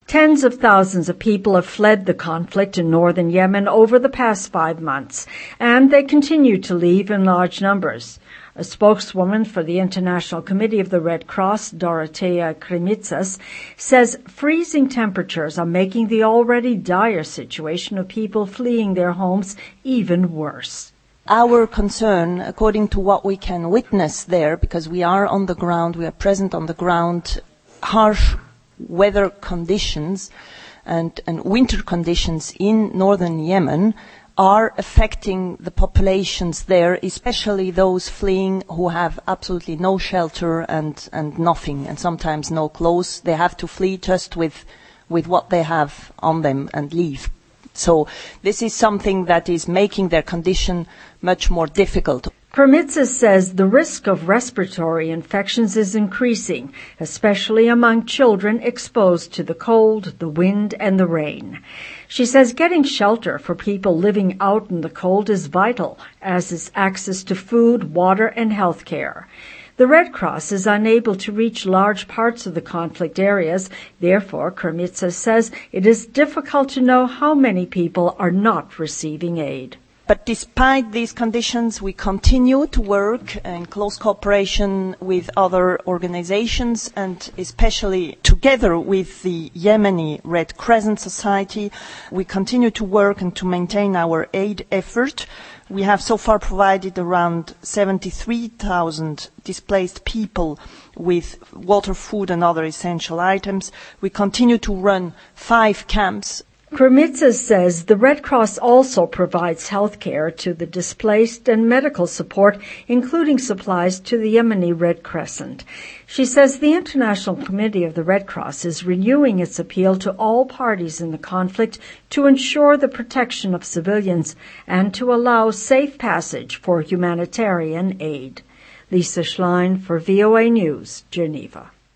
Tens of thousands of people have fled the conflict in northern Yemen over the past 5 months, and they continue to leave in large numbers. A spokeswoman for the International Committee of the Red Cross, Dorotea Kremitsas, says freezing temperatures are making the already dire situation of people fleeing their homes even worse. Our concern, according to what we can witness there, because we are on the ground, we are present on the ground, harsh weather conditions and winter conditions in northern Yemen are affecting the populations there, especially those fleeing who have absolutely no shelter and nothing, and sometimes no clothes. They have to flee just with what they have on them and leave. So this is something that is making their condition much more difficult. Kremitsas says the risk of respiratory infections is increasing, especially among children exposed to the cold, the wind, and the rain. She says getting shelter for people living out in the cold is vital, as is access to food, water, and health care. The Red Cross is unable to reach large parts of the conflict areas. Therefore, Kremitsas says it is difficult to know how many people are not receiving aid. But despite these conditions, we continue to work in close cooperation with other organizations and especially together with the Yemeni Red Crescent Society. We continue to work and to maintain our aid effort. We have so far provided around 73,000 displaced people with water, food and other essential items. We continue to run 5 camps. Kremitsas says the Red Cross also provides health care to the displaced and medical support, including supplies to the Yemeni Red Crescent. She says the International Committee of the Red Cross is renewing its appeal to all parties in the conflict to ensure the protection of civilians and to allow safe passage for humanitarian aid. Lisa Schlein for VOA News, Geneva.